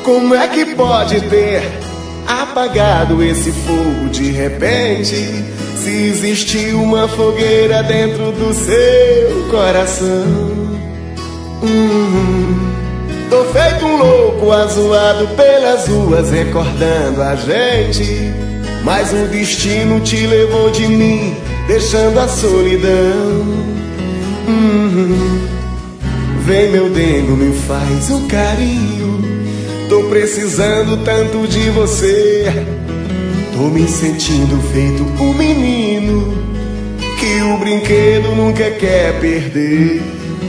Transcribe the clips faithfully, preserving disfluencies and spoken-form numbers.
Como é que pode ter apagado esse fogo de repente? Se existiu uma fogueira dentro do seu coração. Hum, tô feito um louco azoado pelas ruas recordando a gente, mas o destino te levou de mim, deixando a solidão. Hum, vem meu dengo, me faz um carinho, tô precisando tanto de você. Tô me sentindo feito um menino que o brinquedo nunca quer perder.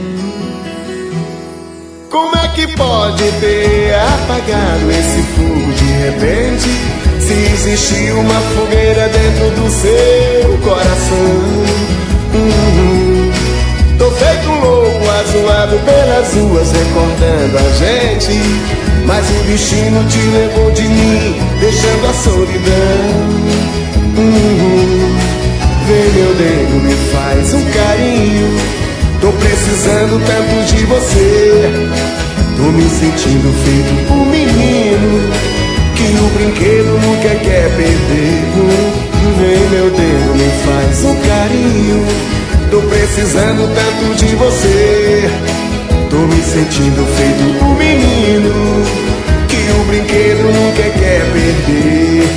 Como é que pode ter apagado esse fogo de repente? Se existiu uma fogueira dentro do seu coração. Uhum. Tô feito um louco azoado pelas ruas recordando a gente, mas o destino te levou de mim, deixando a solidão. Uhum. Vem meu nego, me faz um carinho, tô precisando tanto de você. Tô me sentindo feito um menino que o brinquedo nunca quer perder. Vem meu dedo, me faz um carinho, tô precisando tanto de você. Tô me sentindo feito um menino que o brinquedo nunca quer perder.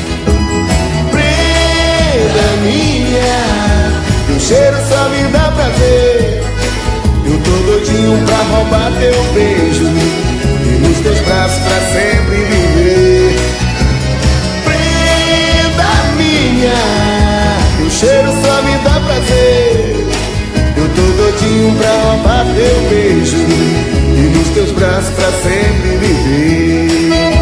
Prenda minha, teu cheiro só me dá prazer. Eu tô doidinho pra roubar teu beijo e nos teus braços pra sempre viver. Prenda minha, teu cheiro só me dá prazer. Eu tô doidinho pra roubar teu beijo e nos teus braços pra sempre viver.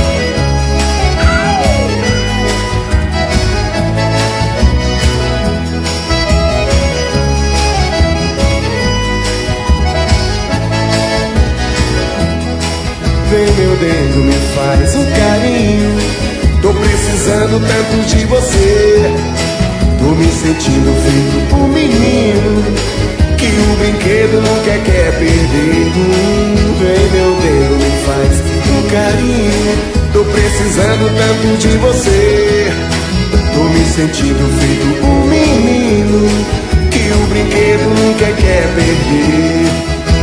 Vem meu dedo, me faz um carinho, tô precisando tanto de você. Tô me sentindo feito um menino que o brinquedo nunca quer perder. Vem meu dedo, me faz um carinho, tô precisando tanto de você. Tô me sentindo feito um menino que o brinquedo nunca quer perder.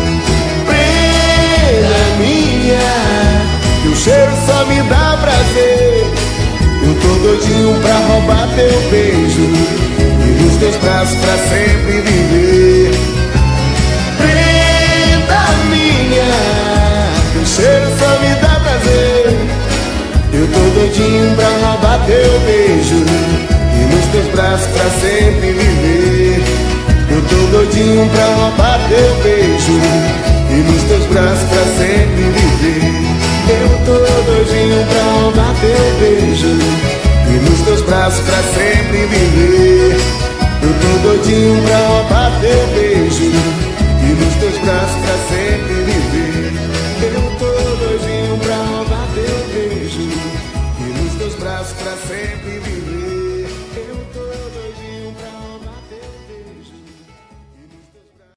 Prenda minha, teu cheiro só me dá prazer. Eu tô doidinho pra roubar teu beijo e nos teus braços pra sempre viver. Prenda minha, teu cheiro só me dá prazer. Eu tô doidinho pra roubar teu beijo e nos teus braços pra sempre viver. Eu tô doidinho pra roubar teu beijo e nos teus braços pra sempre viver. Eu tô doidinho pra roubar teu beijo e nos teus braços pra sempre viver. Eu tô doidinho pra roubar